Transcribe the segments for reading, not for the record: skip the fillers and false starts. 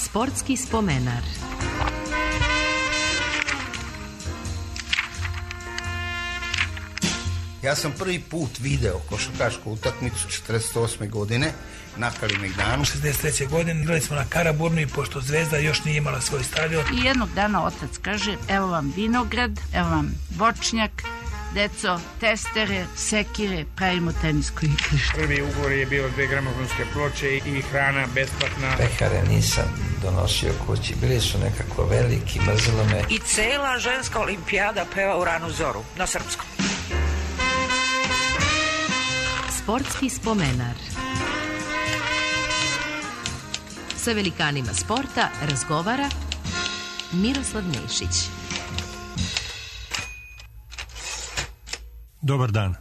Sportski spomenar. Ja sam prvi put video košarkašku utakmicu 48. godine na Kalemegdanu. 63. godine igrali smo na Karaburmi, pošto Zvezda još nije imala svoj stadion. I jednog dana otac kaže, evo vam vinograd, evo vam voćnjak, deco, testere, sekire, pravimo tenisko igrište. Prvi ugovor je bio 2 gramofonske ploče i hrana besplatna. Pekare nisam donosio kući, bili su nekako veliki, mrzilo me. I cela ženska olimpijada peva u ranu zoru, na srpskom. Sportski spomenar. Sa velikanima sporta razgovara Miroslav Nešić. Dobar dan.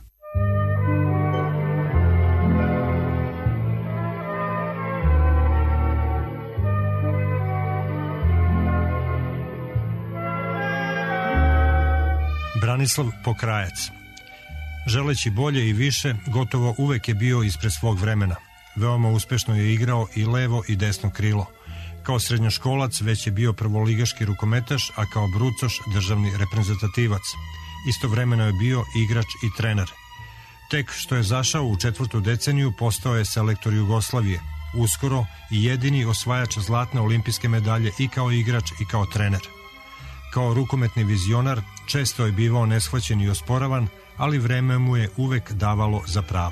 Branislav Pokrajac. Želeći bolje i više, gotovo uvek je bio ispred svog vremena. Veoma uspešno je igrao i levo i desno krilo. Kao srednjoškolac već je bio prvoligaški rukometaš, a kao brucoš državni reprezentativac. Istovremeno je bio igrač i trener. Tek što je zašao u 4. deceniju postao je selektor Jugoslavije. Uskoro i jedini osvajač zlatne olimpijske medalje i kao igrač i kao trener. Kao rukometni vizionar često je bivao neshvaćen i osporavan, ali vreme mu je uvek davalo za pravo.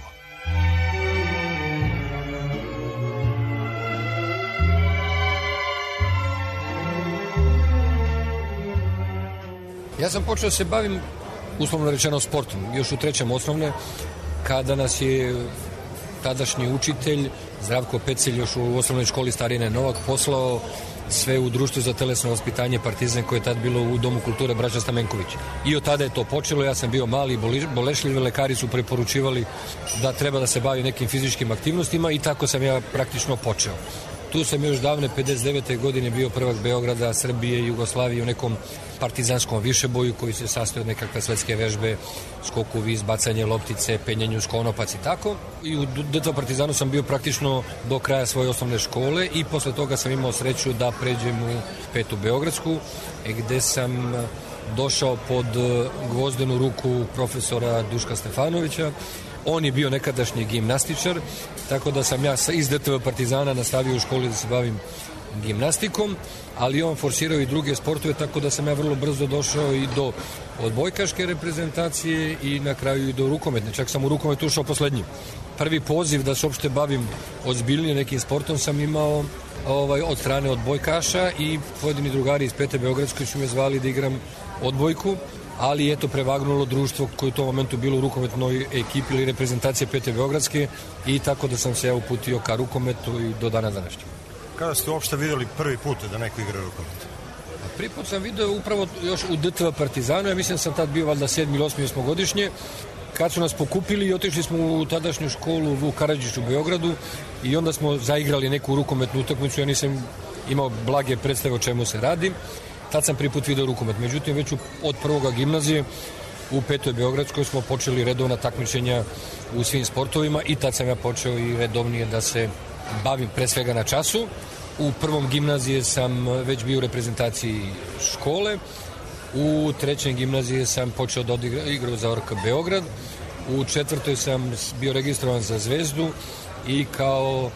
Ja sam počeo se bavim, uslovno rečeno, sportom, još u 3. osnovne, kada nas je tadašnji učitelj Zdravko Pecelj još u osnovnoj školi Starine Novak poslao sve u društvu za telesno vaspitanje Partizan, koje je tad bilo u Domu kulture Braća Stamenković. I od tada je to počelo, ja sam bio mali i bolešljiv, lekari su preporučivali da treba da se bavi nekim fizičkim aktivnostima i tako sam ja praktično počeo. Tu sam još davne 59. godine bio prvak Beograda, Srbije i Jugoslavije u nekom partizanskom višeboju koji se sastoji od nekakve svetske vežbe, skoku viz, bacanje loptice, penjenju uz konopac i tako. I u DTV Partizanu sam bio praktično do kraja svoje osnovne škole i posle toga sam imao sreću da pređem u 5. Beogradsku, gde sam došao pod gvozdenu ruku profesora Duška Stefanovića. On je bio nekadašnji gimnastičar, tako da sam ja iz DTV Partizana nastavio u školi da se bavim gimnastikom, ali on forsirao i druge sportove, tako da sam ja vrlo brzo došao i do odbojkaške reprezentacije i na kraju i do rukometne. Čak sam u rukomet ušao poslednji. Prvi poziv da se uopšte bavim ozbiljnije nekim sportom sam imao od strane odbojkaša i pojedini drugari iz 5. Beogradskoj su me zvali da igram odbojku, ali eto prevagnulo društvo koje u tom momentu bilo u rukometnoj ekipi ili reprezentacije 5. Beogradske i tako da sam se ja uputio ka rukometu i do dana današnjeg. Kada ste uopšte vidjeli prvi put da neko igra rukomet? Prvi put sam video upravo još u DTV Partizanu, ja mislim da sam tad bio valjda 7. ili 8. osmogodišnje, kad su nas pokupili i otišli smo u tadašnju školu Vuk Karadžić u Beogradu i onda smo zaigrali neku rukometnu utakmicu, ja nisam imao blage predstave o čemu se radi. Tad sam prvi put video rukomet. Međutim, već od 1. gimnazije u 5. Beogradskoj smo počeli redovna takmičenja u svim sportovima i tad sam ja počeo i redovnije da se bavim pre svega na času. U 1. gimnazije sam već bio u reprezentaciji škole. U 3. gimnazije sam počeo da igrao za ORK Beograd. U 4. sam bio registrovan za Zvezdu i kao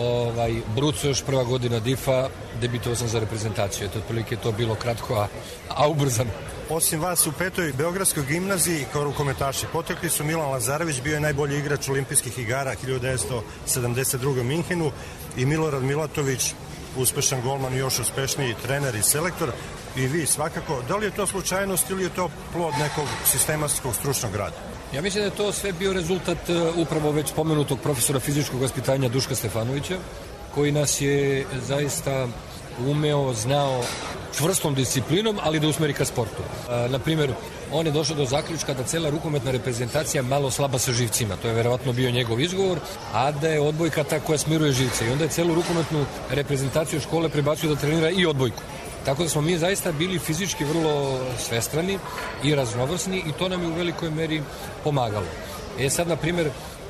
brucoš, prva godina DIF-a, debitovao sam za reprezentaciju. Eto, otprilike to bilo kratko, a ubrzano. Osim vas u 5. Beogradskoj gimnaziji kao rukometaši potekli su Milan Lazarević, bio je najbolji igrač olimpijskih igara 1972. u Minhenu, i Milorad Milatović, uspešan golman i još uspešniji trener i selektor. I vi svakako, da li je to slučajnost ili je to plod nekog sistematskog stručnog rada? Ja mislim da je to sve bio rezultat upravo već spomenutog profesora fizičkog vaspitanja Duška Stefanovića, koji nas je zaista umeo, znao čvrstom disciplinom, ali da usmeri ka sportu. Naprimer, on je došao do zaključka da cela rukometna reprezentacija malo slaba sa živcima. To je verovatno bio njegov izgovor, a da je odbojka ta koja smiruje živce. I onda je celu rukometnu reprezentaciju škole prebacio da trenira i odbojku. Tako da smo mi zaista bili fizički vrlo svestrani i raznovrsni i to nam je u velikoj meri pomagalo. Sad, na primjer,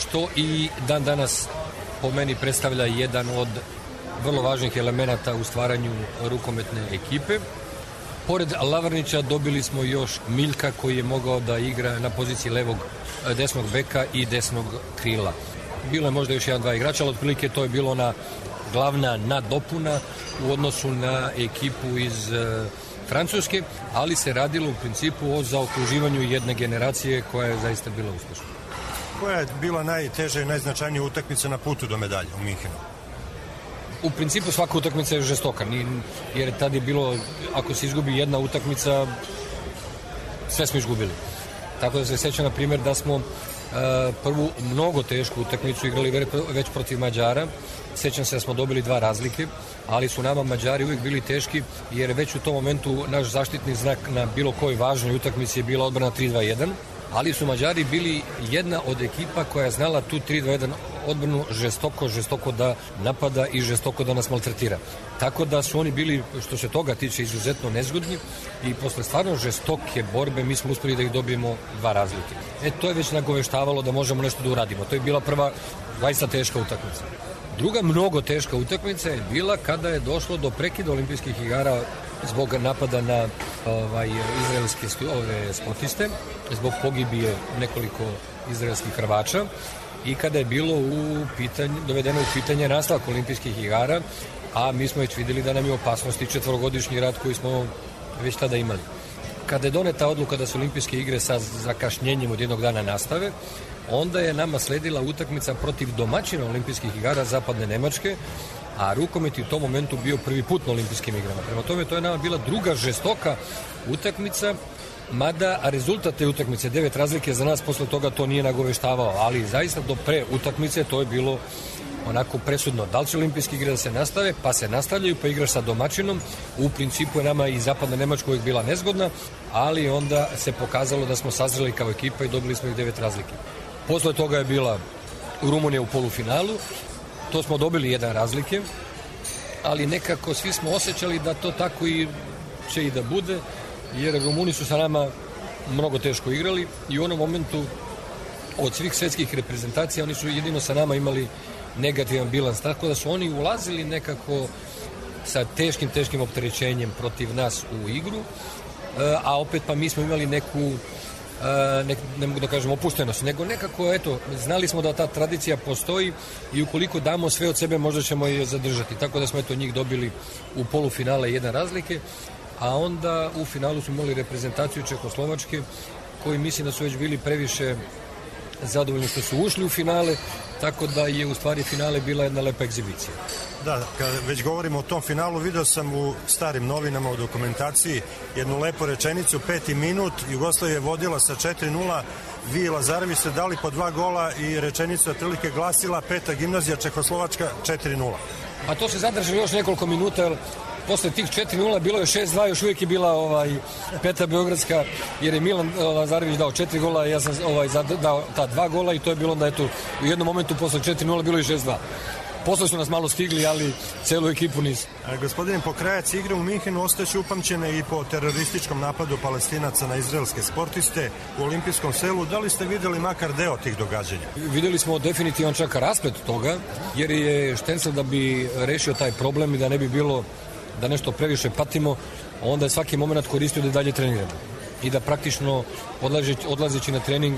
što i dan danas po meni predstavlja jedan od vrlo važnih elemenata u stvaranju rukometne ekipe. Pored Lavrnića dobili smo još Miljka koji je mogao da igra na poziciji desnog beka i desnog krila. Bilo je možda još 1-2 igrača, ali otprilike to je bilo ona glavna nadopuna u odnosu na ekipu iz Francuske, ali se radilo u principu o zaokruživanju jedne generacije koja je zaista bila uspešna. Koja je bila najteža i najznačajnija utakmica na putu do medalje u Minhenu? U principu svaka utakmica je žestoka, jer tad je bilo, ako se izgubi jedna utakmica, sve smo izgubili. Tako da se sjećam, na primjer, da smo prvu mnogo tešku utakmicu igrali već protiv Mađara. Sjećam se da smo dobili 2 razlike, ali su nama Mađari uvijek bili teški, jer već u tom momentu naš zaštitni znak na bilo kojoj važnoj utakmici je bila odbrana 3-2-1, ali su Mađari bili jedna od ekipa koja je znala tu 3-2-1 odbranu žestoko da napada i žestoko da nas maltretira. Tako da su oni bili, što se toga tiče, izuzetno nezgodni i posle stvarno žestoke borbe mi smo uspeli da ih dobijemo 2 razlike. To je već nagoveštavalo da možemo nešto da uradimo. To je bila prva zaista teška utakmica. Druga mnogo teška utakmica je bila kada je došlo do prekida olimpijskih igara zbog napada na izraelske sportiste, zbog pogibije nekoliko izraelskih Hrvača i kada je bilo dovedeno u pitanje nastavak olimpijskih igara, a mi smo već vidjeli da nam je opasnosti 4-godišnji rat koji smo već tada imali. Kada je doneta odluka da su olimpijske igre sa zakašnjenjem od jednog dana nastave, onda je nama sledila utakmica protiv domaćina olimpijskih igara Zapadne Nemačke, a rukomet je u tom momentu bio prvi put na olimpijskim igrama. Prema tome, to je nama bila druga žestoka utakmica, mada rezultat te utakmice, 9 razlike za nas, posle toga to nije nagoveštavao, ali zaista do pre utakmice to je bilo onako presudno. Da li će olimpijske igre da se nastave, pa se nastavljaju, pa igraš sa domaćinom. U principu je nama i Zapadna Nemačka uvijek bila nezgodna, ali onda se pokazalo da smo sazreli kao ekipa i dobili smo ih 9 razlike. Posle toga je bila Rumunija u polufinalu, to smo dobili 1 razlike, ali nekako svi smo osjećali da to tako i će i da bude, jer Rumuni su sa nama mnogo teško igrali i u onom momentu od svih svetskih reprezentacija oni su jedino sa nama imali negativan bilans, tako da su oni ulazili nekako sa teškim opterećenjem protiv nas u igru, a opet pa mi smo imali neku ne mogu da kažem opuštenost, nego nekako, znali smo da ta tradicija postoji i ukoliko damo sve od sebe, možda ćemo je zadržati. Tako da smo njih dobili u polufinale 1 razlike, a onda u finalu smo imali reprezentaciju Čehoslovačke, koji mislim da su već bili previše zadovoljni što su ušli u finale, tako da je u stvari finale bila jedna lepa egzibicija. Da, kada već govorimo o tom finalu, vidio sam u starim novinama u dokumentaciji jednu lepu rečenicu, 5. minut, Jugoslavija je vodila sa 4-0, vi i Lazarević ste dali po 2 gola i rečenica otprilike glasila 5. gimnazija Čehoslovačka 4-0. A to se zadržalo još nekoliko minuta, jer posle tih 4-0 bilo je 6-2, još uvijek je bila Peta Beogradska, jer je Milan Lazarević dao 4 gola, ja sam dao ta 2 gola i to je bilo onda u jednom momentu posle 4-0 bilo i 6-2. Posle su nas malo stigli, ali celu ekipu nisu. Gospodine Pokrajac, igre u Minhenu ostaće upamćene i po terorističkom napadu Palestinaca na izraelske sportiste u olimpijskom selu. Da li ste vidjeli makar deo tih događanja? Vidjeli smo definitivan čak rasplet toga, jer je Štencel da bi rešio taj problem i da ne bi bilo da nešto previše patimo, onda je svaki moment koristio da dalje treniramo i da praktično odlazeći na trening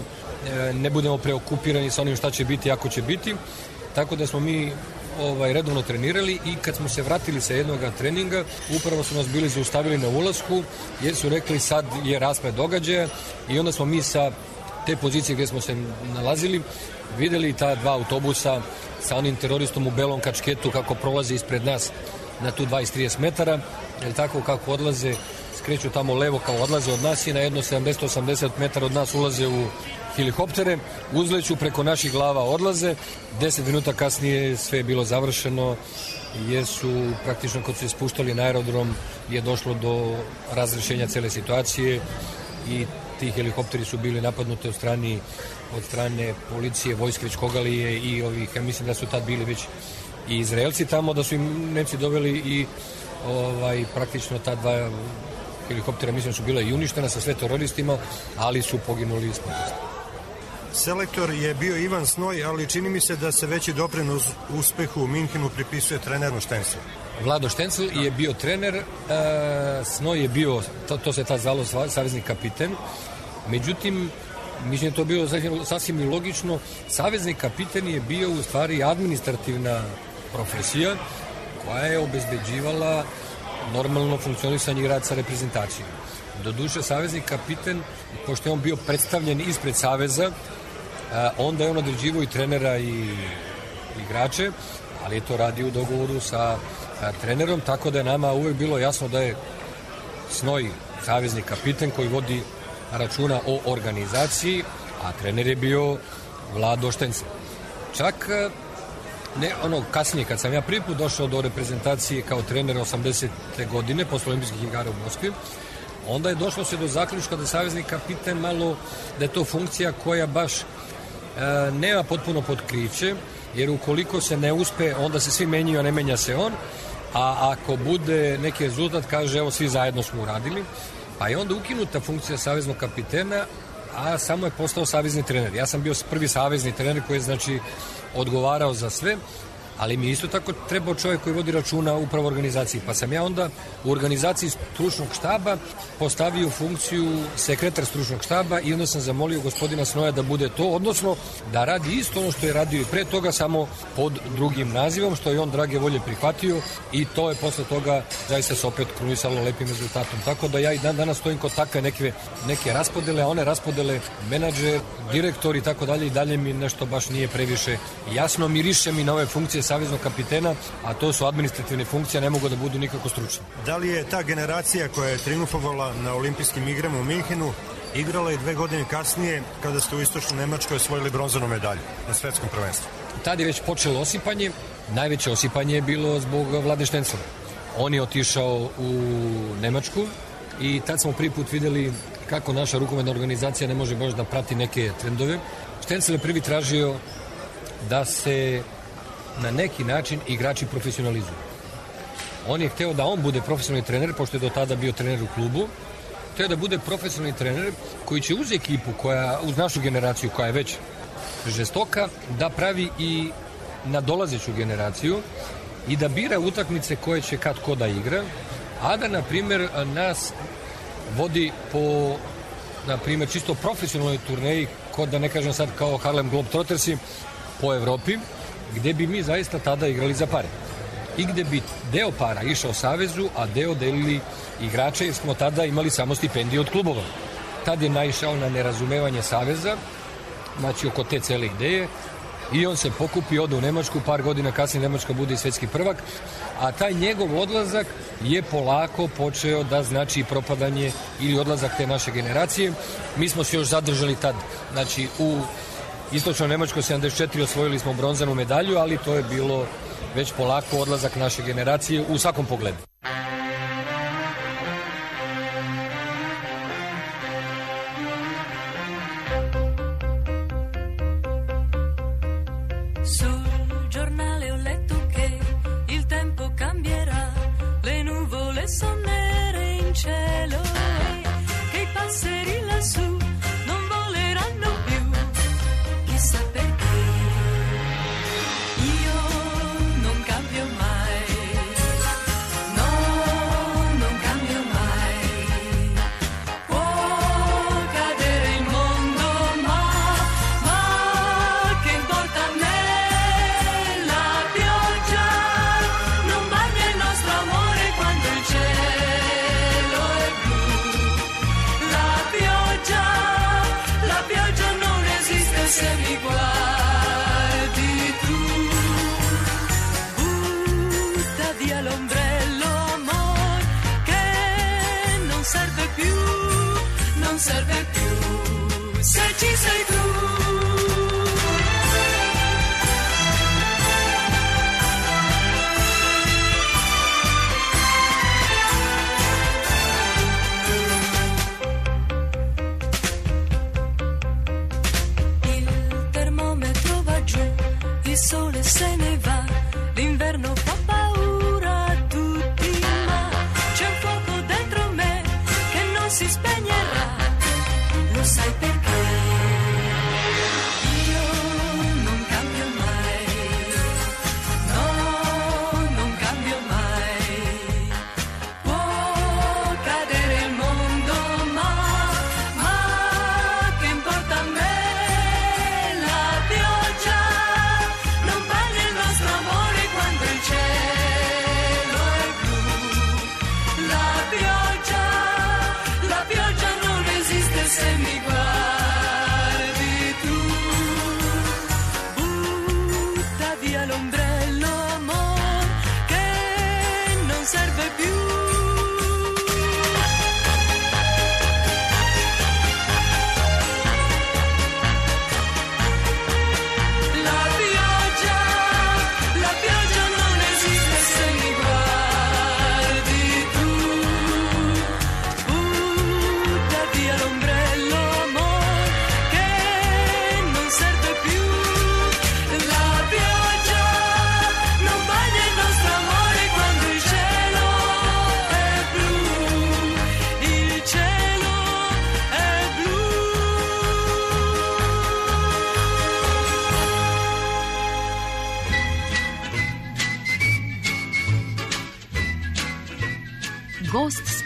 ne budemo preokupirani sa onim šta će biti, ako će biti. Tako da smo mi redovno trenirali i kad smo se vratili sa jednog treninga, upravo su nas bili zaustavili na ulasku, jer su rekli sad je rasplet događaja i onda smo mi sa te pozicije gdje smo se nalazili vidjeli ta 2 autobusa sa onim teroristom u belom kačketu kako prolaze ispred nas na tu 20-30 metara, jer tako kako odlaze, skreću tamo levo kao odlaze od nas i na jedno 70-80 metara od nas ulaze u helikoptere, uzleću preko naših glava, odlaze. 10 minuta kasnije sve je bilo završeno, jer su praktično kad su se spuštali na aerodrom je došlo do razrešenja cele situacije i ti helikopteri su bili napadnuti od strane policije, vojske već Kogalije i ovih, ja mislim da su tad bili već i Izraelci tamo, da su im Nemci doveli i praktično ta 2 helikoptera mislim su bila i uništena sa sve teroristima, ali su poginuli sportisti. Selektor je bio Ivan Snoj, ali čini mi se da se veći doprinos uspehu u Minhenu pripisuje treneru Štenclu. Vlado Štencl je bio trener, Snoj je bio, to se tad zvalo savezni kapiten, međutim, mislim je to bilo sasvim i logično, savezni kapiten je bio u stvari administrativna profesija koja je obezbeđivala normalno funkcionisanje i rad sa reprezentacijom. Doduše, savezni kapiten, pošto je on bio predstavljen ispred saveza, onda je on određivao i trenera i igrače, ali je to radio u dogovoru sa trenerom, tako da je nama uvek bilo jasno da je Snoj savezni kapiten koji vodi računa o organizaciji, a trener je bio Vlado Štencl. Čak kasnije, kad sam ja prvi put došao do reprezentacije kao trener 80. godine, posle olimpijskih igara u Moskvi, onda je došlo se do zaključka da savezni kapiten malo, da je to funkcija koja baš nema potpuno potkriće, jer ukoliko se ne uspe, onda se svi menjaju, a ne menja se on, a ako bude neki rezultat, kaže, evo, svi zajedno smo uradili, pa je onda ukinuta funkcija saveznog kapitena, a samo je postao savezni trener. Ja sam bio prvi savezni trener koji je, znači, odgovarao za sve, ali mi isto tako trebao čovjek koji vodi računa upravo organizaciji. Pa sam ja onda u organizaciji stručnog štaba postavio funkciju sekretar stručnog štaba i onda sam zamolio gospodina Snoja da bude to, odnosno da radi isto ono što je radio i pre toga, samo pod drugim nazivom, što je on drage volje prihvatio i to je posle toga zaista se opet krunisalo lepim rezultatom. Tako da ja i dan danas stojim kod takve neke raspodele, a one raspodele menadžer, direktor i tako dalje i dalje mi nešto baš nije previše jasno, miriše mi na ove funkcije saveznog kapitena, a to su administrativne funkcije, ne mogu da budu nikako stručne. Da li je ta generacija koja je triumfovala na olimpijskim igrama u Minhenu igrala i 2 godine kasnije kada ste u istočnoj Nemačkoj osvojili bronzanu medalju na svetskom prvenstvu? Tad je već počelo osipanje. Najveće osipanje je bilo zbog Vlade Štencla. On je otišao u Nemačku i tad smo prvi put videli kako naša rukometna organizacija ne može baš da prati neke trendove. Štencl je prvi tražio da se na neki način igrači profesionalizuju. On je hteo da on bude profesionalni trener, pošto je do tada bio trener u klubu. Hteo da bude profesionalni trener koji će uz ekipu, uz našu generaciju koja je već žestoka, da pravi i nadolazeću generaciju i da bira utakmice koje će kad ko da igra, a da, na primjer, nas vodi po, na primjer, čisto profesionalnoj turneji, kod, da ne kažem sad kao Harlem Globetrottersi, po Evropi, gde bi mi zaista tada igrali za pare. I gde bi deo para išao savezu, a deo delili igrače, jer smo tada imali samo stipendije od klubova. Tad je naišao na nerazumevanje saveza, znači oko te cele ideje, i on se pokupi, ode u Nemačku, par godina kasnije Nemačka bude i svetski prvak, a taj njegov odlazak je polako počeo da znači propadanje ili odlazak te naše generacije. Mi smo se još zadržali tad, znači u istočnoj Nemačkoj 74 osvojili smo bronzanu medalju, ali to je bilo već polako odlazak naše generacije u svakom pogledu.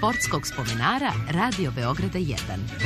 sportskog spomenara Radio Beograda 1.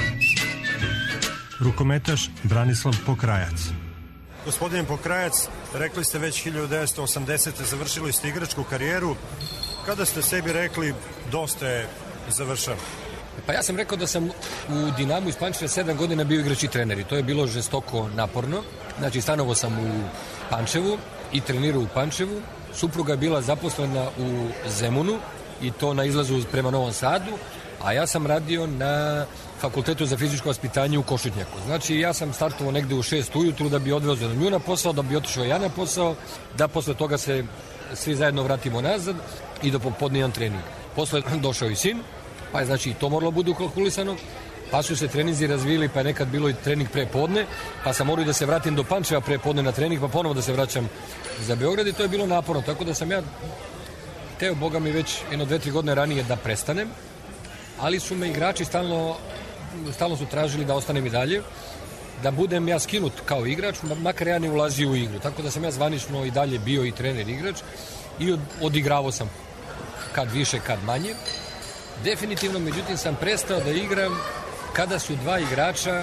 Rukometaš Branislav Pokrajac. Gospodine Pokrajac, rekli ste već 1980. završili ste igračku karijeru. Kada ste sebi rekli dosta je, završeno? Pa ja sam rekao da sam u Dinamu iz Pančeva 7 godina bio igrač i trener i to je bilo žestoko naporno. Znači stanovao sam u Pančevu i trenirao u Pančevu. Supruga je bila zaposlena u Zemunu i to na izlazu prema Novom Sadu, a ja sam radio na Fakultetu za fizičko vaspitanje u Košutnjaku. Znači ja sam startovao negde u 6 ujutru da bi odvezao nju na posao, da bi otišao ja na posao, da posle toga se svi zajedno vratimo nazad i da popodne jedan trening. Posle došao i sin, pa je znači i to moralo bude ukalkulisano, pa su se treninzi razvili, pa je nekad bilo i trening pre podne, pa sam morao da se vratim do Pančeva pre podne na trening, pa ponovo da se vraćam za Beograd i to je bilo naporno, tako da sam ja teo, Boga mi, već 1-2-3 godine ranije da prestanem, ali su me igrači stalno su tražili da ostanem i dalje, da budem ja skinut kao igrač, makar ja ne ulazio u igru, tako da sam ja zvanično i dalje bio i trener igrač i odigravao sam kad više, kad manje. Definitivno, međutim, sam prestao da igram kada su dva igrača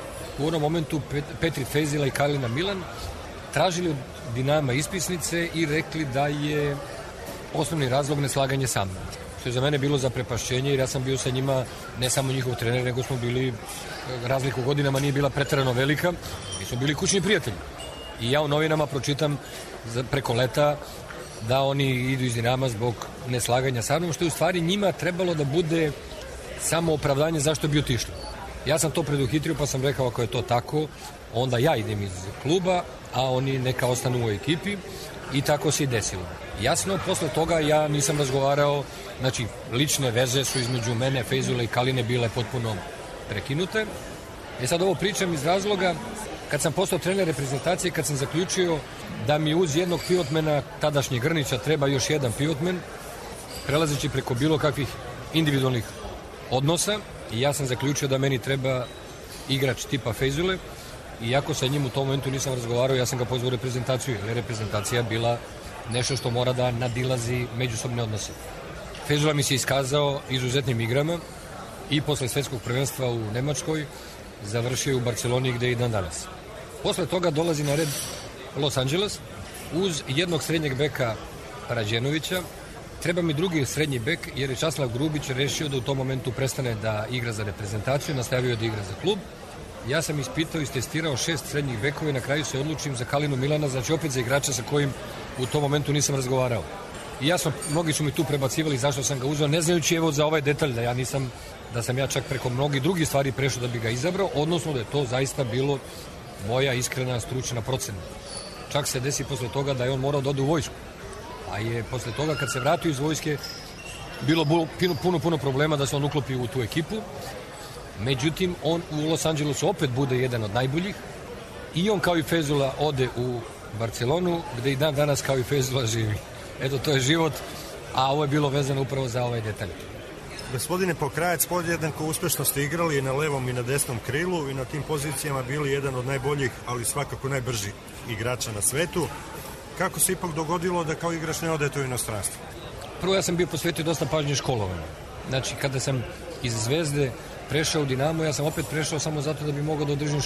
u onom momentu, Petrit Fejzila i Kalina Milan, tražili od Dinama ispisnice i rekli da je osnovni razlog neslaganje sa mnom. Što je za mene bilo zaprepašćenje, jer ja sam bio sa njima ne samo njihov trener, nego smo bili, razlika u godinama nije bila preterano velika, mi smo bili kućni prijatelji. I ja u novinama pročitam preko leta da oni idu iz Dinama zbog neslaganja sa mnom, što je u stvari njima trebalo da bude samo opravdanje zašto bi otišli. Ja sam to preduhitrio, pa sam rekao ako je to tako, onda ja idem iz kluba, a oni neka ostanu u ekipi i tako se i desilo. Jasno, posle toga ja nisam razgovarao, znači lične veze su između mene, Fejzula i Kaline bile potpuno prekinute. Sad ovo pričam iz razloga kad sam postao trener reprezentacije, kad sam zaključio da mi uz jednog pivotmena, tadašnjeg Grnića, treba još jedan pivotmen, prelazeći preko bilo kakvih individualnih odnosa, i ja sam zaključio da meni treba igrač tipa Fejzule, iako sa njim u tom momentu nisam razgovarao, ja sam ga pozvao u reprezentaciju, jer je reprezentacija bila nešto što mora da nadilazi međusobne odnose. Fejzula mi se iskazao izuzetnim igrama i posle svetskog prvenstva u Nemačkoj završio je u Barceloni gde je i dan danas. Posle toga dolazi na red Los Angeles uz jednog srednjeg beka Rađenovića. Treba mi drugi srednji bek jer je Časlav Grubić rešio da u tom momentu prestane da igra za reprezentaciju, nastavio da igra za klub. Ja sam ispitao i istestirao 6 srednjih bekova i na kraju se odlučim za Kalinu Milana, znači opet za igrača sa kojim u tom momentu nisam razgovarao. I jasno, mnogi su mi tu prebacivali zašto sam ga uzeo, ne znajući evo za ovaj detalj da sam ja čak preko mnogih drugih stvari prešao da bi ga izabrao, odnosno da je to zaista bilo moja iskrena stručna procena. Čak se desi posle toga da je on morao da ode u vojsku. A je posle toga kad se vratio iz vojske bilo puno problema da se on uklopi u tu ekipu. Međutim, on u Los Angelesu opet bude jedan od najboljih i on kao i Fejzula ode u Barcelonu gde i dan danas kao i Fejzula živi. Eto, to je život, a ovo je bilo vezano upravo za ovaj detalj. Gospodine Pokrajac, podjednako uspešno ste igrali i na levom i na desnom krilu i na tim pozicijama bili jedan od najboljih, ali svakako najbrži igrača na svetu. Kako se ipak dogodilo da kao igrač ne odete u inostranstvo? Prvo, ja sam bio posvetio dosta pažnje školovanju. Znači, kada sam iz Zvezde prešao u Dinamo, ja sam opet prešao samo zato da bi mogao da održim,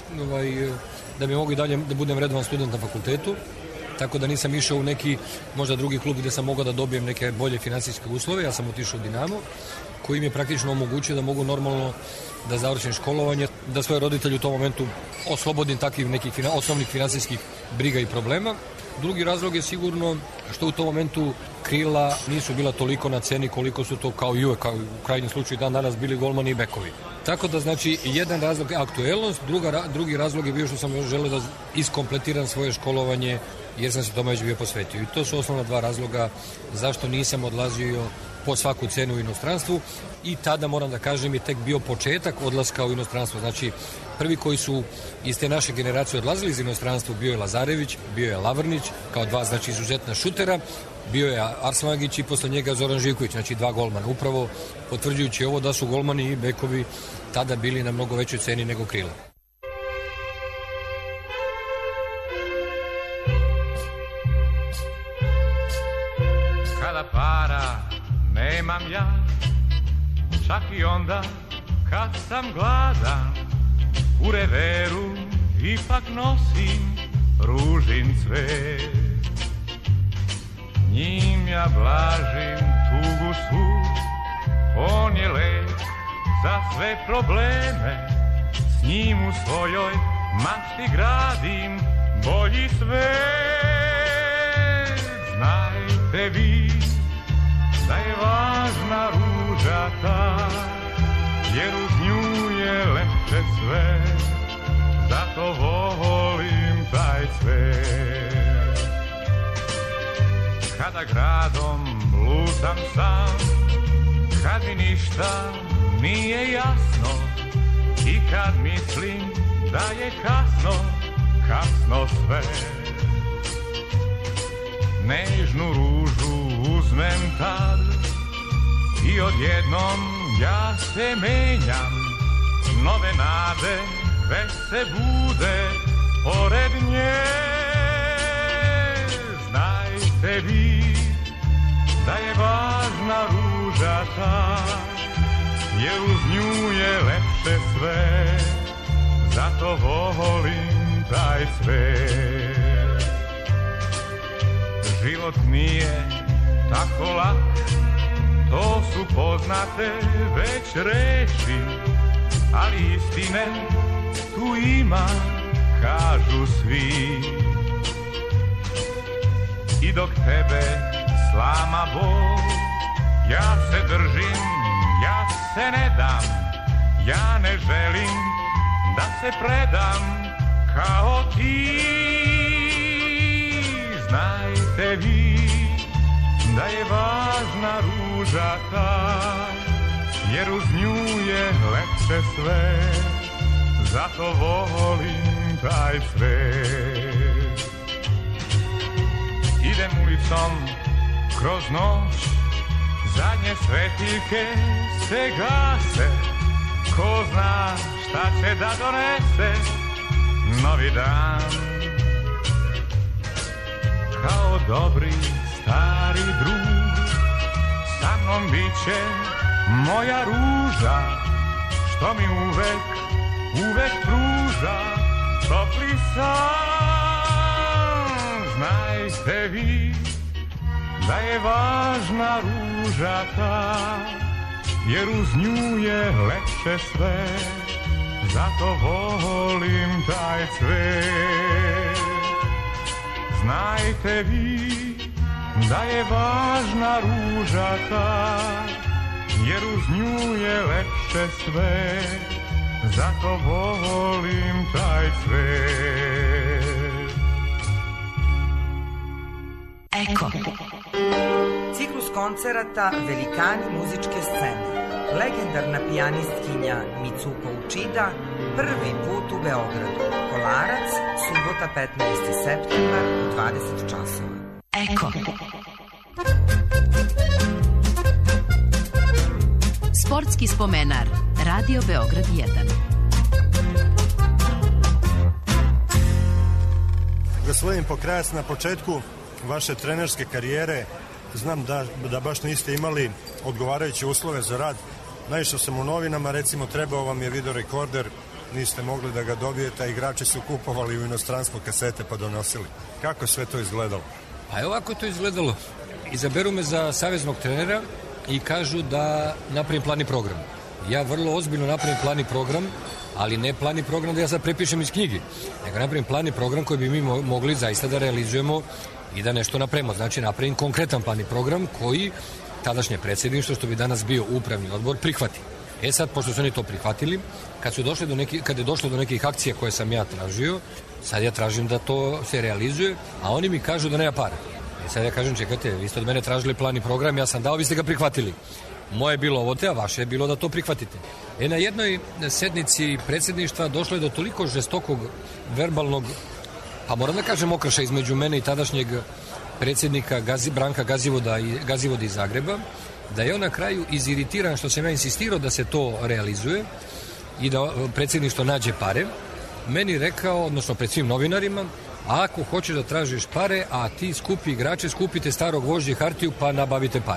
da bi mogao i dalje da budem redovan student na fakultetu, tako da nisam išao u neki možda drugi klub gde sam mogao da dobijem neke bolje finansijske uslove. Ja sam otišao u Dinamo, koji mi je praktično omogućio da mogu normalno da završim školovanje, da svoje roditelje u tom momentu oslobodim takvih nekih osnovnih finansijskih briga i problema. Drugi razlog je sigurno što u tom momentu krila nisu bila toliko na ceni koliko su to kao i uvek, kao u krajnjem slučaju dan danas bili golmani i bekovi. Tako da znači jedan razlog je aktuelnost, drugi razlog je bio što sam još želeo da iskompletiram svoje školovanje jer sam se tome već bio posvetio. I to su osnovna dva razloga zašto nisam odlazio po svaku cenu u inostranstvu i tada moram da kažem je tek bio početak odlaska u inostranstvo. Znači prvi koji su iz te naše generacije odlazili iz inostranstva bio je Lazarević, bio je Lavrnić kao dva znači izuzetna šutera, bio je Arslangić i posle njega Zoran Živković, znači dva golmana. Upravo potvrđujući ovo da su golmani i bekovi tada bili na mnogo većoj ceni nego krila. Kada para nemam ja, čak i onda kad sam gladan, u reveru ipak nosim ružin cvet. Njim ja blažim tugu svu, on je lek za sve probleme, s njim u svojoj mašti gradim bolji svet. Znajte vi da je važna ruža ta, jer uz nju je lepše sve, zato volim taj cvet. Kada gradom lutam sam, kad mi ništa nije jasno i kad mislim da je kasno, kasno sve. Nežnu ružu uzmem tad i odjednom ja se menjam, nove nade već se bude pored nje. Znajte vi da je važna ruža ta, jer uz nju je lepše sve, zato volim taj cvet. Život nije tako lak, to su poznate već reči, ali istine tu ima, kažu svi. I dok tebe slama bol, ja se držim, ja se ne dam, ja ne želim da se predam kao ti. Znajte vi da je važna ruža ta, jer uz nju je lepše sve, zato volim taj cvet. Idem ulicom kroz noć, zadnje svetiljke se gase, ko zna šta će da donese novi dan. Kao dobri stari drug, sa mnom biće moja ruža, što mi uvek, uvek pruža topli san. Znajte vi da je važna ruža ta, jer uz nju je lepše sve, zato volim taj cvet. Znajte vi da je važna ruža ta, jer uz nju je lepše sve, zato volim taj cvet. Eko. Ciklus koncerata Velikani muzičke scene. Legendarna pijanistkinja Mitsuko Uchida prvi put u Beogradu. Kolarac, subota 15. septembar u 20 časova. Eko. Sportski spomenar. Radio Beograd 1. Gospodin Pokrajac, na početku vaše trenerske karijere znam da baš niste imali odgovarajuće uslove za rad. Naišao sam u novinama, recimo trebao vam je videorekorder, niste mogli da ga dobijete, a igrači su kupovali u inostranstvo kasete pa donosili. Kako sve to izgledalo? Pa ovako to izgledalo. Izaberu me za saveznog trenera i kažu da napravim plan i program. Ja vrlo ozbiljno napravim plan i program, ali ne plan i program da ja sad prepišem iz knjige, nego napravim plan i program koji bi mi mogli zaista da realizujemo i da nešto napravimo. Znači napravim konkretan plan i program koji tadašnje predsjedništvo, što bi danas bio upravni odbor, prihvati. Sad, pošto su oni to prihvatili, kad je došlo do nekih akcija koje sam ja tražio, sad ja tražim da to se realizuje, a oni mi kažu da nema para. Sad ja kažem, čekajte, vi ste od mene tražili plan i program, ja sam dao, vi ste ga prihvatili. Moje je bilo ovo te, a vaše je bilo da to prihvatite. Na jednoj sednici predsjedništva došlo je do toliko žestokog verbalnog, pa moram da kažem, okršaja između mene i tadašnjeg predsjednika Branka Gazivode iz Zagreba, da je on na kraju iziritiran što sam ja insistirao da se to realizuje i da predsjedništvo nađe pare, meni rekao, odnosno pred svim novinarima, ako hoćeš da tražiš pare, a ti skupi igrače, skupite starog vožđe i hartiju pa nabavite pare.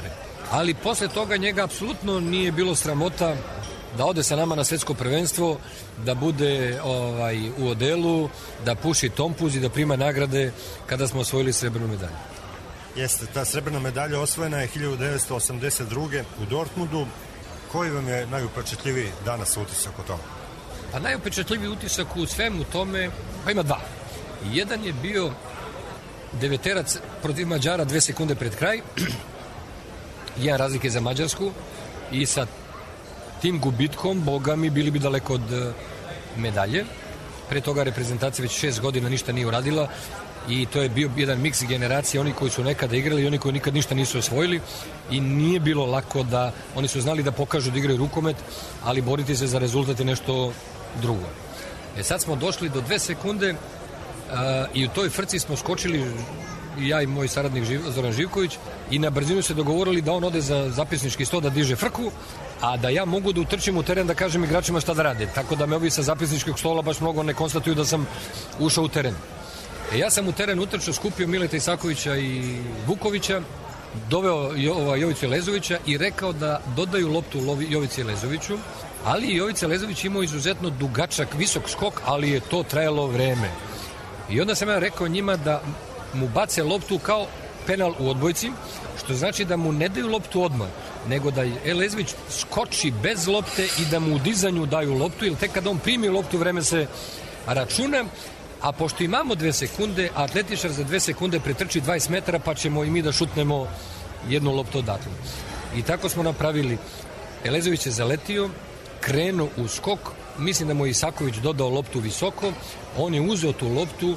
ali posle toga njega apsolutno nije bilo sramota da ode sa nama na svetsko prvenstvo, da bude u odelu, da puši tompuz i da prima nagrade kada smo osvojili srebrnu medalju. Jeste, ta srebrna medalja osvojena je 1982. u Dortmundu. Koji vam je najupečatljiviji danas utisak o tome? Pa najupečatljiviji utisak u svemu tome, pa ima dva. Jedan je bio deveterac protiv Mađara 2 sekunde pred kraj, jedan razlike za Mađarsku i sa tim gubitkom, boga mi, bili bi daleko od medalje. Pre toga reprezentacija već 6 godina ništa nije uradila i to je bio jedan miks generacije, oni koji su nekada igrali i oni koji nikad ništa nisu osvojili i nije bilo lako da, oni su znali da pokažu da igraju rukomet, ali boriti se za rezultat je nešto drugo. Sad smo došli do 2 sekunde i u toj frci smo skočili, ja i moj saradnik Zoran Živković, i na brzinu se dogovorili da on ode za zapisnički sto da diže frku, a da ja mogu da utrčim u teren da kažem igračima šta da rade. Tako da me ovi sa zapisničkog stola baš mnogo ne konstatuju da sam ušao u teren. Ja sam u teren utrčao, skupio Mileta Isakovića i Vukovića, doveo Jovicu Lezovića i rekao da dodaju loptu Jovici Lezoviću, ali i Jovica Lezović imao izuzetno dugačak, visok skok, ali je to trajalo vreme. I onda sam ja rekao njima da mu bace loptu kao penal u odbojci, što znači da mu ne daju loptu odmah, nego da Lezović skoči bez lopte i da mu u dizanju daju loptu, jer tek kada on primi loptu vreme se računa, a pošto imamo 2 sekunde, atletičar za 2 sekunde pretrči 20 metara, pa ćemo i mi da šutnemo jednu loptu odatle. I tako smo napravili. Lezović je zaletio, krenuo u skok, mislim da mu je Isaković dodao loptu visoko, on je uzeo tu loptu,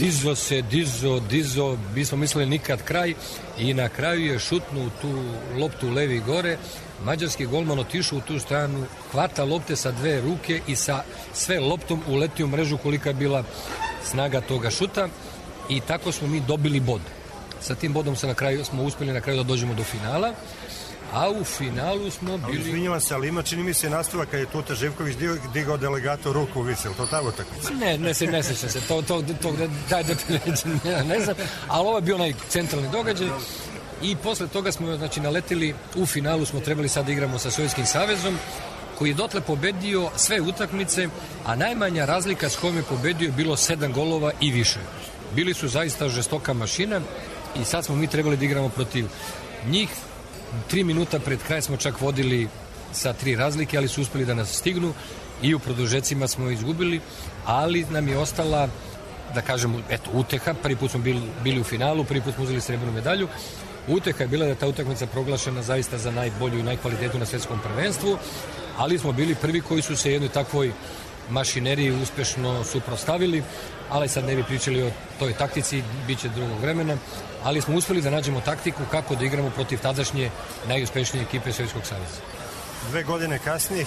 dizo, mi smo mislili nikad kraj i na kraju je šutnuo tu loptu levi gore, mađarski golman otišao u tu stranu, hvata lopte sa 2 ruke i sa sve loptom uletio u mrežu kolika je bila snaga toga šuta i tako smo mi dobili bod. Sa tim bodom smo uspjeli na kraju da dođemo do finala, a u finalu smo bili... Izvinjavam se, ali ima, čini mi se, nastavak kada je Tuta Živković digao delegatu ruku u Vice, to ta utakmica? Ne sećam se, ne znam, ali ovo je bio onaj centralni događaj i posle toga smo, naletili, u finalu smo trebali sad da igramo sa Sovjetskim savezom, koji je dotle pobedio sve utakmice, a najmanja razlika s kojom je pobedio je bilo 7 golova i više. Bili su zaista žestoka mašina i sad smo mi trebali da igramo protiv njih. 3 minuta pred kraj smo čak vodili sa 3 razlike, ali su uspeli da nas stignu i u produžecima smo izgubili, ali nam je ostala, da kažem, uteha. Prvi put smo bili u finalu, prvi put smo uzeli srebrnu medalju. Uteha je bila da je ta utakmica proglašena zaista za najbolju i najkvalitetniju na svetskom prvenstvu, ali smo bili prvi koji su se jednoj takvoj mašineriji uspešno suprotstavili, ali sad ne bi pričali o toj taktici, bit će drugog vremena, ali smo uspeli da nađemo taktiku kako da igramo protiv tadašnje najuspešnije ekipe Sovjetskog saveza. 2 godine kasnije,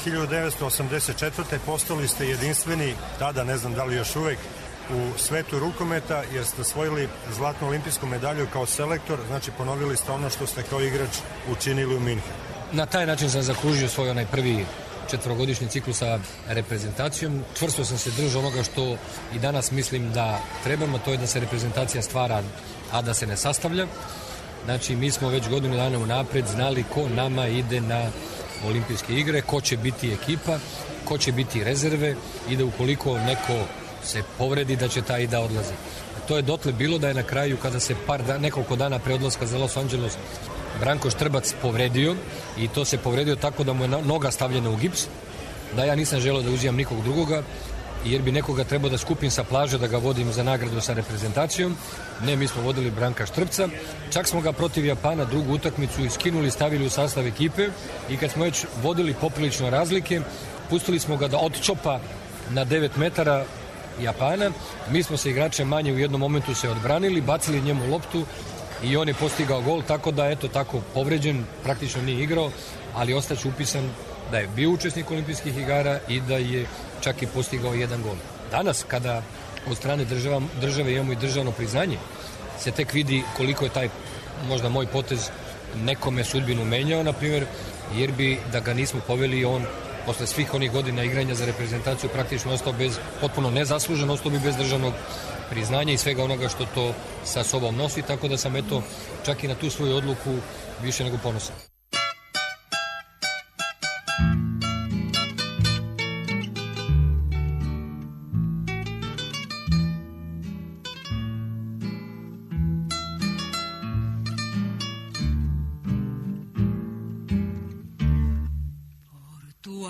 1984. postali ste jedinstveni, tada ne znam da li još uvek, u svetu rukometa, jer ste osvojili zlatnu olimpijsku medalju kao selektor, znači ponovili ste ono što ste kao igrač učinili u Minhenu. Na taj način sam zakružio svoj onaj prvi 4-godišnji ciklus sa reprezentacijom. Čvrsto sam se držao onoga što i danas mislim da trebamo, to je da se reprezentacija stvara, a da se ne sastavlja. Znači, mi smo već godinu dana unapred znali ko nama ide na olimpijske igre, ko će biti ekipa, ko će biti rezerve i da ukoliko neko se povredi da će taj i da odlazi. To je dotle bilo da je na kraju, kada se nekoliko dana pre odlaska za Los Angeles Branko Štrbac povredio, i to se povredio tako da mu je noga stavljena u gips, da ja nisam želeo da uzimam nikog drugoga, jer bi nekoga trebao da skupim sa plaže da ga vodim za nagradu sa reprezentacijom. Ne, mi smo vodili Branka Štrpca, čak smo ga protiv Japana drugu utakmicu iskinuli, stavili u sastav ekipe i kad smo već vodili poprilično razlike, pustili smo ga da odčopa na 9 metara Japana. Mi smo se igrače manje u jednom momentu se odbranili, bacili njemu loptu i on je postigao gol, tako da eto tako povređen, praktično nije igrao, ali ostaće upisan da je bio učesnik olimpijskih igara i da je čak i postigao 1 gol. Danas, kada od strane države imamo i državno priznanje, se tek vidi koliko je taj, možda moj potez, nekome sudbinu menjao, na primjer, jer bi da ga nismo poveli, on posle svih onih godina igranja za reprezentaciju praktično ostao potpuno nezaslužen, ostao bi bez državnog priznanja i svega onoga što to sa sobom nosi, tako da sam eto čak i na tu svoju odluku više nego ponosan.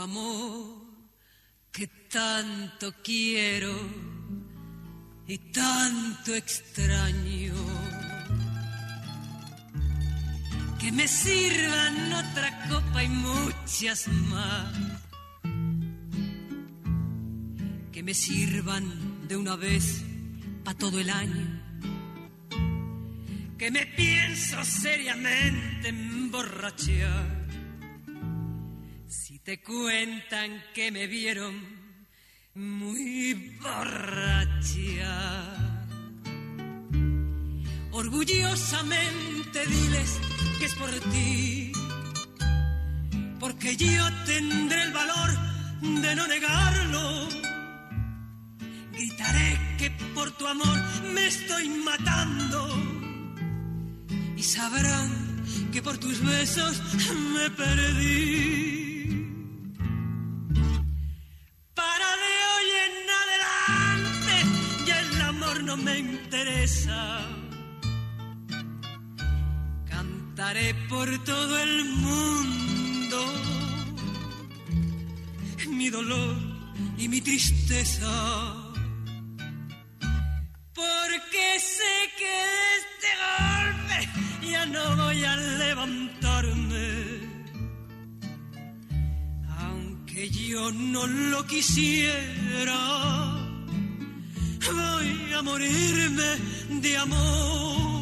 amor que tanto quiero y tanto extraño. Que me sirvan otra copa y muchas más. Que me sirvan de una vez pa' todo el año. Que me pienso seriamente emborrachar. Si te cuentan que me vieron muy borracha, orgullosamente diles que es por ti, porque yo tendré el valor de no negarlo. Gritaré que por tu amor me estoy matando y sabrán que por tus besos me perdí. Para de hoy en adelante ya el amor no me interesa. Cantaré por todo el mundo mi dolor y mi tristeza, porque sé que de este golpe ya no voy a levantarme. Aunque yo no lo quisiera, voy a morirme de amor.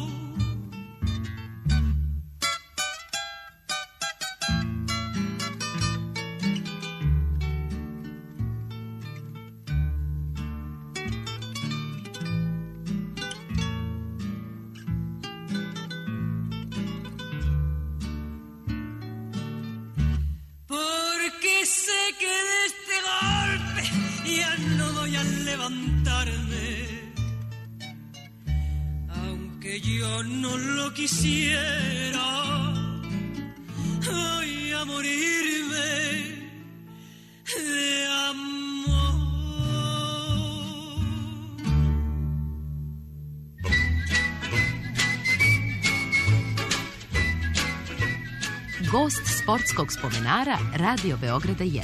Aunque yo no lo quisiera, voy a morirme de amor. Gost sportskog spomenara Radio Beograda 1.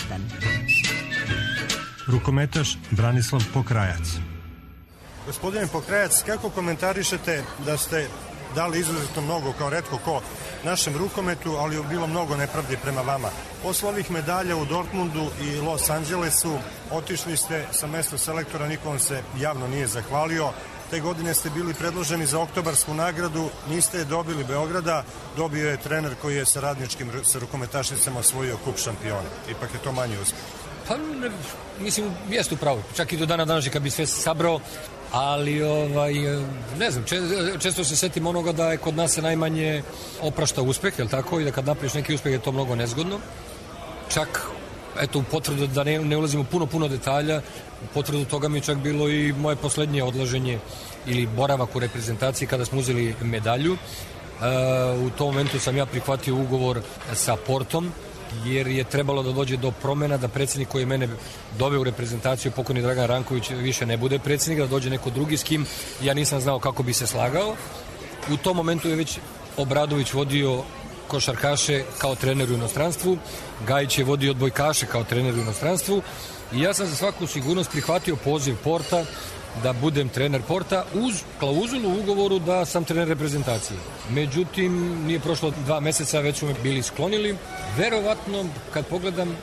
Rukometaš Branislav Pokrajac. Gospodine Pokrajac, kako komentarišete da ste dali izuzetno mnogo, kao retko ko, našem rukometu, ali je bilo mnogo nepravdi prema vama? Posle ovih medalja u Dortmundu i Los Angelesu otišli ste sa mesta selektora, niko vam se javno nije zahvalio. Te godine ste bili predloženi za oktobarsku nagradu, niste je dobili Beograda, dobio je trener koji je sa radničkim, sa rukometašnicama osvojio kup šampiona. Ipak je to manji uspeh. Pa, mislim, jeste upravo. Čak i do dana današnjeg kad bi sve sabrao, ali, ne znam, često se setim onoga da je kod nas se najmanje oprašta uspeh, jel tako? I da kad napraviš neki uspeh je to mnogo nezgodno. Čak, eto, u potvrdu da ne ulazimo puno detalja, u potvrdu toga mi je čak bilo i moje poslednje odlaženje ili boravak u reprezentaciji kada smo uzeli medalju. U tom momentu sam ja prihvatio ugovor sa Portom, jer je trebalo da dođe do promena, da predsjednik koji je mene doveo u reprezentaciju, pokojni Dragan Ranković, više ne bude predsjednik, da dođe neko drugi s kim ja nisam znao kako bi se slagao. U tom momentu je već Obradović vodio košarkaše kao trener u inostranstvu, Gajić je vodio odbojkaše kao trener u inostranstvu i ja sam za svaku sigurnost prihvatio poziv Porta da budem trener Porta uz klauzulu u ugovoru da sam trener reprezentacije. Međutim, nije prošlo 2 meseca, već su me bili sklonili. Verovatno, kad pogledam,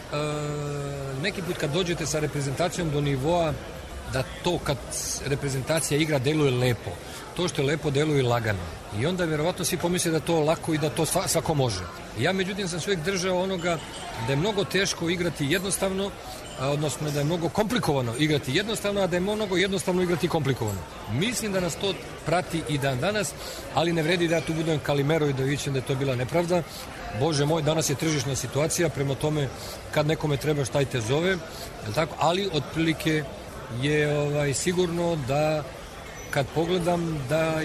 neki put kad dođete sa reprezentacijom do nivoa da to kad reprezentacija igra deluje lepo. To što je lepo deluje lagano. I onda verovatno svi pomisle da to lako i da to svako može. Ja međutim sam se uvijek držao onoga da je mnogo teško igrati jednostavno, odnosno da je mnogo komplikovano igrati jednostavno, a da je mnogo jednostavno igrati komplikovano. Mislim da nas to prati i dan danas, ali ne vredi da ja tu budem Kalimero i da vićem da je to bila nepravda. Bože moj, danas je tržišna situacija, prema tome kad nekome treba šta i te zove, je tako? Ali otprilike je sigurno da kad pogledam da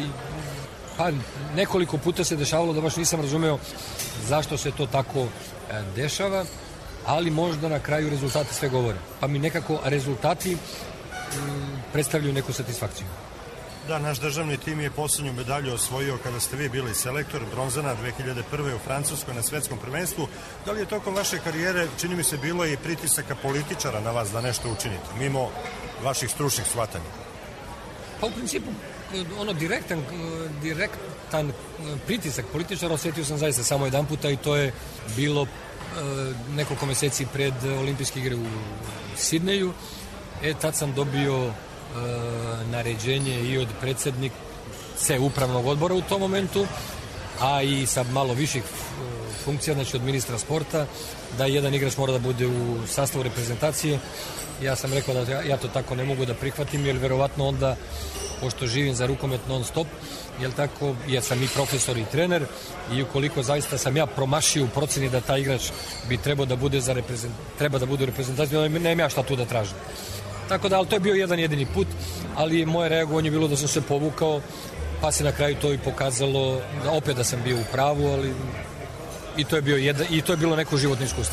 nekoliko puta se dešavalo da baš nisam razumeo zašto se to tako dešava, ali možda na kraju rezultati sve govore. Pa mi nekako rezultati predstavljaju neku satisfakciju. Da, naš državni tim je posljednju medalju osvojio kada ste vi bili selektor, bronzana 2001. u Francuskoj na svetskom prvenstvu. Da li je tokom vaše karijere, čini mi se, bilo i pritisaka političara na vas da nešto učinite, mimo vaših stručnih shvatanja? Pa u principu, ono direktan pritisak političara osjetio sam zaista samo jedan puta i to je bilo nekoliko mjeseci pred olimpijske igre u Sidneju. Tad sam dobio naređenje i od predsjednice upravnog odbora u tom momentu, a i sa malo viših funkcija, znači od ministra sporta, da jedan igrač mora da bude u sastavu reprezentacije. Ja sam rekao da ja to tako ne mogu da prihvatim, jer verovatno onda, pošto živim za rukomet non stop, jer sam i profesor i trener, i ukoliko zaista sam ja promašio u proceni da taj igrač bi trebao da bude treba da bude u reprezentaciji, nema ja šta tu da tražim. Tako da, ali to je bio jedan jedini put, ali moje reagovanje je bilo da sam se povukao, pa se na kraju to i pokazalo da opet da sam bio u pravu, ali i to je bilo neko životno iskustvo.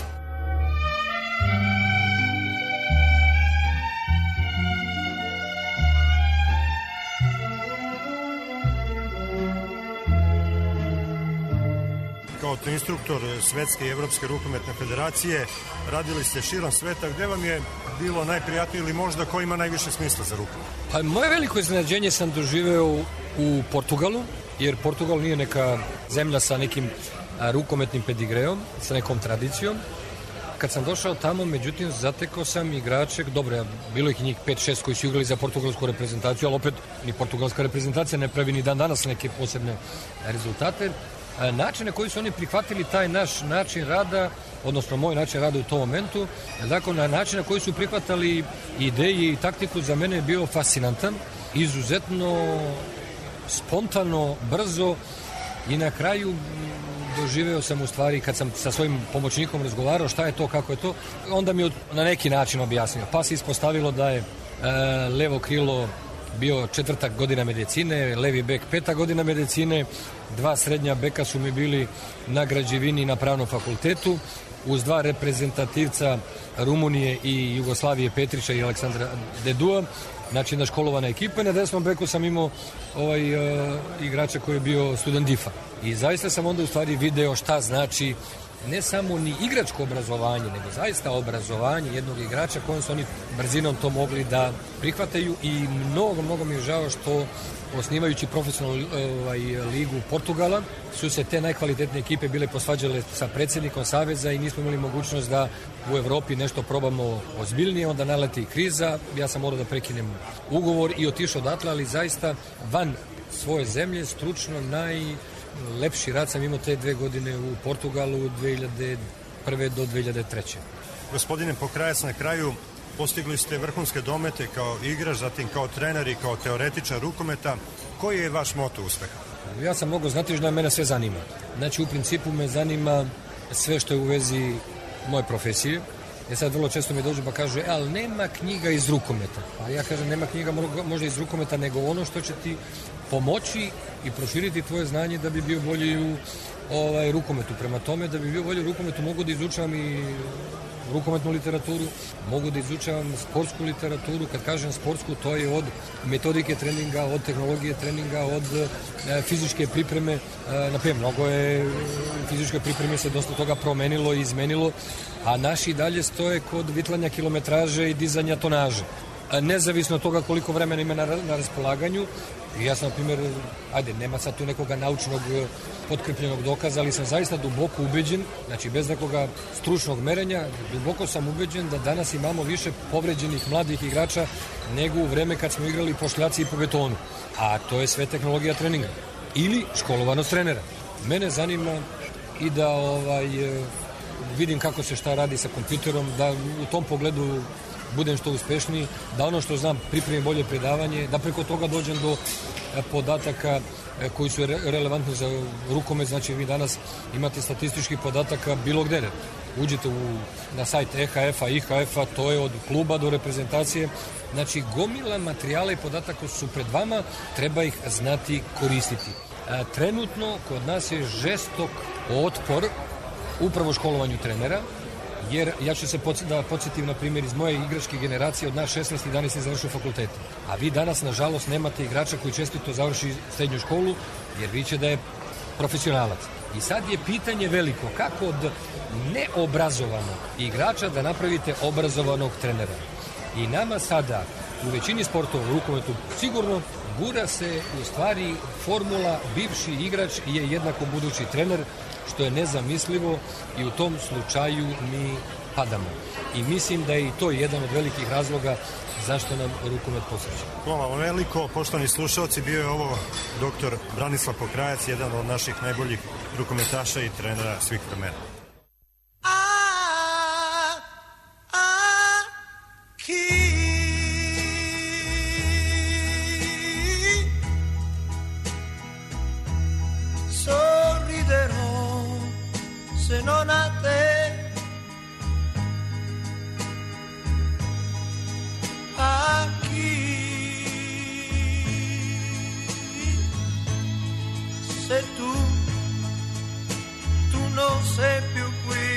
Kao instruktor Svetske i Evropske rukometne federacije radili ste širom sveta. Gde vam je bilo najprijatnije ili možda ko ima najviše smisla za rukomet? Pa moje veliko iznenađenje sam doživeo u Portugalu, jer Portugal nije neka zemlja sa nekim rukometnim pedigreom, sa nekom tradicijom. Kad sam došao tamo, međutim, zatekao sam igrače, dobro, bilo ih njih 5-6 koji su igrali za portugalsku reprezentaciju, ali opet ni portugalska reprezentacija ne pravi ni dan danas neke posebne rezultate. Načine koji su oni prihvatili taj naš način rada, odnosno moj način rada u tom momentu, dakle, na način na koji su prihvatali ideje i taktiku, za mene je bio fascinantan, izuzetno spontano, brzo, i na kraju doživeo sam u stvari, kad sam sa svojim pomoćnikom razgovarao šta je to, kako je to, onda mi je na neki način objasnio. Pa se ispostavilo da je levo krilo bio 4. godina medicine, levi bek 5. godina medicine, 2 srednja beka su mi bili na građevini na pravnom fakultetu, uz 2 reprezentativca Rumunije i Jugoslavije, Petrića i Aleksandra Dedua, znači školovana ekipa. Na desnom beku sam imao igrača koji je bio student DIF-a. I zaista sam onda u stvari video šta znači ne samo ni igračko obrazovanje, nego zaista obrazovanje jednog igrača kojom su oni brzinom to mogli da prihvataju, i mnogo mi je žao što osnivajući profesionalnu ligu Portugala su se te najkvalitetnije ekipe bile posvađale sa predsjednikom saveza i nismo imali mogućnost da u Evropi nešto probamo ozbiljnije. Onda naleti kriza, ja sam morao da prekinem ugovor i otišao odatle, ali zaista van svoje zemlje, stručno najlepši rad sam imao te 2 godine u Portugalu, 2001. do 2003. Gospodine Pokrajac, na kraju postigli ste vrhunske domete kao igrač, zatim kao trener i kao teoretičar rukometa. Koji je vaš moto uspeha? Ja sam mnogo znatiš da mene sve zanima. Znači, u principu me zanima sve što je u vezi moje profesije. Sad vrlo često mi dođu pa kažu, ali nema knjiga iz rukometa. Pa ja kažem, nema knjiga možda iz rukometa, nego ono što će ti pomoći i proširiti tvoje znanje da bi bio bolji u rukometu. Prema tome, da bi bio bolji u rukometu, mogu da izučavam i rukometnu literaturu, mogu da izučavam sportsku literaturu. Kad kažem sportsku, to je od metodike treninga, od tehnologije treninga, od fizičke pripreme. Naprimjer, mnogo je u fizičkoj pripremi se dosta toga promenilo i izmenilo, a naši dalje stoje kod vitlanja kilometraže i dizanja tonaže. Nezavisno od toga koliko vremena ima na raspolaganju. Ja sam, na primjer, nema sad tu nekoga naučnog potkrepljenog dokaza, ali sam zaista duboko ubeđen, znači bez nekoga stručnog merenja, duboko sam ubeđen da danas imamo više povređenih mladih igrača nego u vreme kad smo igrali po šljaci i po betonu. A to je sve tehnologija treninga ili školovanost trenera. Mene zanima i da vidim kako se šta radi sa kompjuterom, da u tom pogledu budem što uspešniji, da ono što znam pripremim bolje predavanje, da preko toga dođem do podataka koji su relevantni za rukomet. Znači, vi danas imate statističkih podataka bilo gde. Uđete na sajt EHF-a, IHF-a, to je od kluba do reprezentacije. Znači, gomila materijala i podataka su pred vama, treba ih znati koristiti. Trenutno kod nas je žestok otpor upravo školovanju trenera, Jer ja ću se podsjetim na primjer iz moje igračke generacije, od nas 16-11 završio fakultet. A vi danas, nažalost, nemate igrača koji čestito završi srednju školu, jer viće da je profesionalac. I sad je pitanje veliko, kako od neobrazovanog igrača da napravite obrazovanog trenera. I nama sada, u većini sportova, u rukometu, sigurno gura se u stvari formula bivši igrač je jednako budući trener, što je nezamislivo i u tom slučaju mi padamo. I mislim da je i to jedan od velikih razloga zašto nam rukomet posreće. Hvala vam veliko, poštovani slušalci, bio je ovo doktor Branislav Pokrajac, jedan od naših najboljih rukometaša i trenera svih vremena. Sorriderò se non a te, a chi, se tu non sei più qui.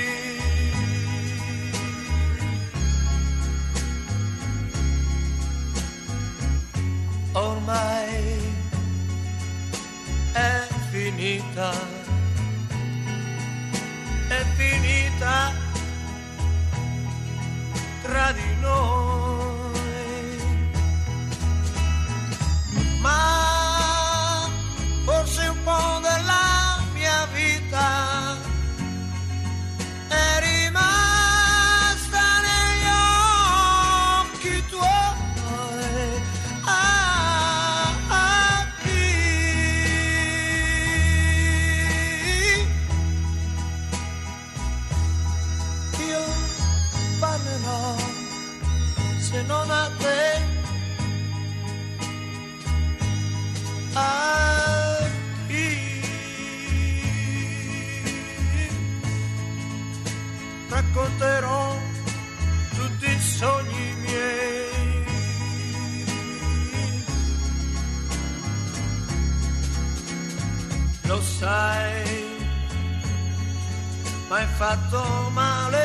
Ormai è finita tra di noi, ma forse un po' della mia vita è rimasta negli occhi tuoi. Io parlerò se non a te, a chi racconterò tutti i sogni miei. Lo sai, m'hai fatto male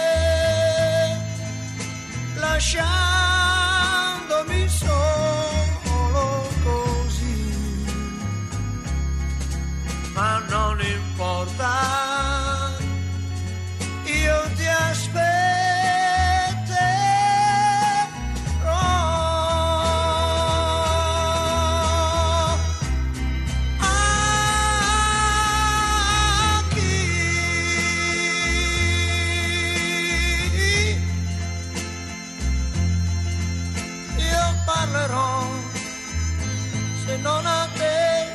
lasciandomi solo così, ma non importa, io ti aspetterò. Parlerò se non a te,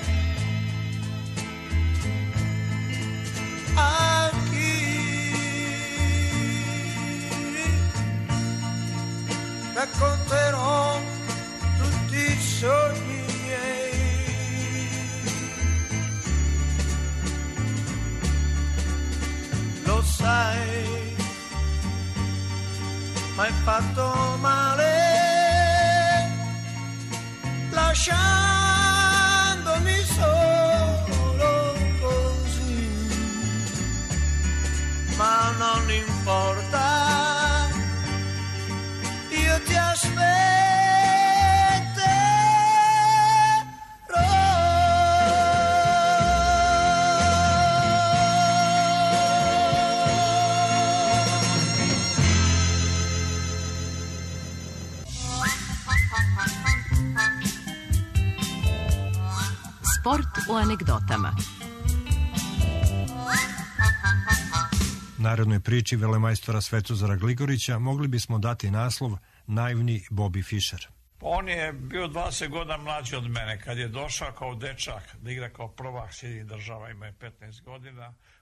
a chi racconterò tutti i sogni miei. Lo sai, m'hai fatto male lasciandomi solo così, ma non importa, io ti aspetterò. Sport u anegdotama. Narodnoj priči velemajstora Svetozara Gligorića mogli bismo dati naslov Naivni Bobby Fischer. On je bio 20 godina mlađi od mene. Kad je došao kao dečak da igra kao prvak Sjedinjenih Država, ima je 15 godina,